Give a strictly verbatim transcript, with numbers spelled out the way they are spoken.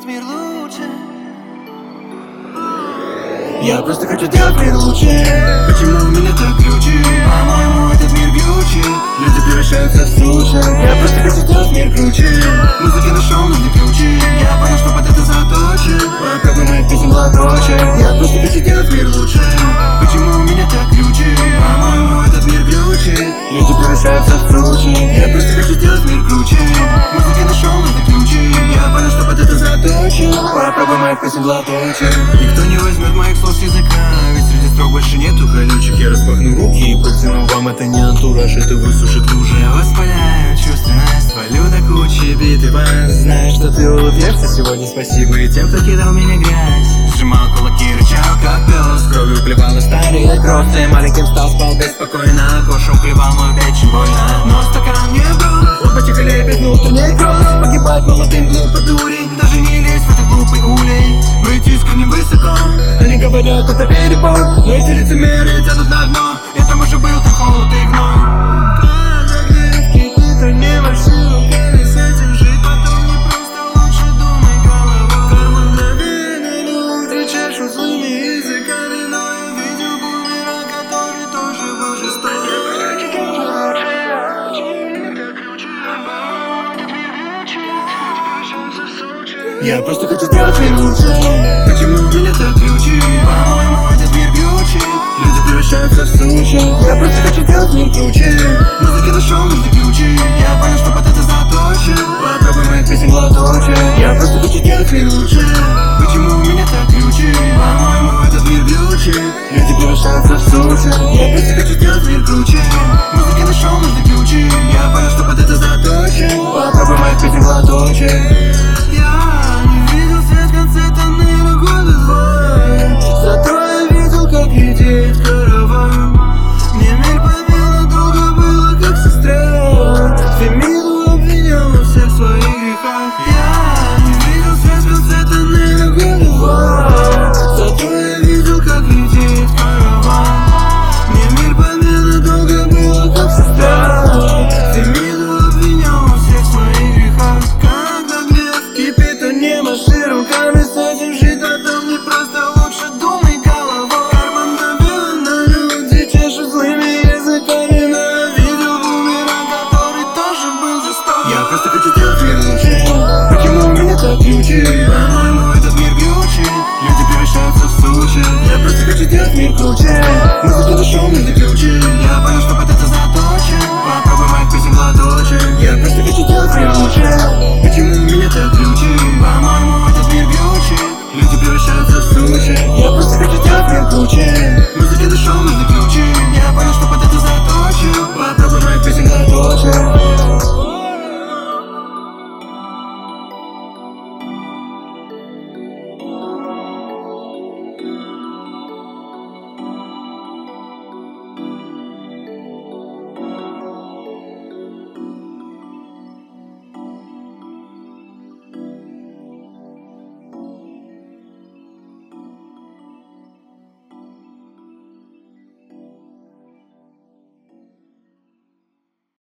делать мир лучше. Я просто хочу делать мир лучше. Почему у меня так ключи? По-моему, этот мир глючит. Люди превращаются в суши. Я просто хочу делать мир круче. Музыке нашел нужны ключи. Я понял, что под это заточен. Попробуй моих песен глоточек. Я просто хочу делать мир лучше. Почему у меня так ключи? По-моему, этот мир глючит. Люди превращаются в суши. Я просто хочу делать мир круче. Музыке нашел нужны ключи. Я понял, что под это заточен. Попробуй моих песен глоточек. Никто не возьмет моих слов с языка, ведь среди строк больше нету колючек. Я распахну руки и протяну вам, это не антураж, это высушит лужи. Я воспаляю чувственность, валю до кучи биты вас. Знаешь, что ты улыбнешься сегодня, спасибо и тем, кто кидал меня грязь. Сжимал кулаки, рычал как пес, Кровью плевал на старые кроссы. Маленьким стал, спал беспокойно. кошем клевал мою печень больно. Но стакан не брал, Хлопочек лепит внутренний кросс. Погибать молодым глупо дурень. даже не лезь в этот глупый улей. Быть искренним высоко. Они говорят, это перебор, но эти лицемеры Тянут на дно, и там уже был так холод и гной. это не машина. Руками с этим жить потом не просто, лучше думай головой. Карма мгновенно люди чешут злыми языками. Но я видел бумеранг, который тоже был жесток. Я просто хочу делать мир лучше. Почему у меня так ключи? По-моему, этот мир глючит. Люди превращаются в суши. Я просто хочу делать мир круче. Музыке нашел нужны ключи. Я понял, что под это заточен. Попробуй моих песен глоточек. Я просто хочу делать мир лучше. Почему у меня так ключи? По-моему, этот мир глючит. Люди превращаются в суши. Я просто хочу делать мир круче. Музыке нашел нужны ключи. Я понял, что под это заточен. Попробуй моих песен глоточек. Я не видел свет в конце тоннеля года два. Зато я видел, как летит караван. Мне мир помимо долго было как сестра. Фемиду обвинял во всех своих грехах. Я не видел свет в конце тоннеля года два. Зато я видел, как летит Караван. Мне мир помимо долго было как сестра. Фемиду обвинял во всех своих грехах. Когда гнев Кипит, то не маши руками, с этим жить потом не просто, лучше думай головой. Карман давил на люди, чешут злыми языками. Но я видел Бумеранг, который тоже был жесток. Я просто хочу делать мир лучше. Почему у меня так ключи? По-моему, этот мир глючит. Люди превращаются в суши. Я просто хочу делать мир круче. Музыка нашел нужны ключи. Я понял, что под это заточен. Попробуй моих песен глоточек. Я просто хочу делать мир лучше. Почему у меня так ключи? По-моему, этот мир глючит. Люди превращаются в суши. Я просто хочу делать мир круче.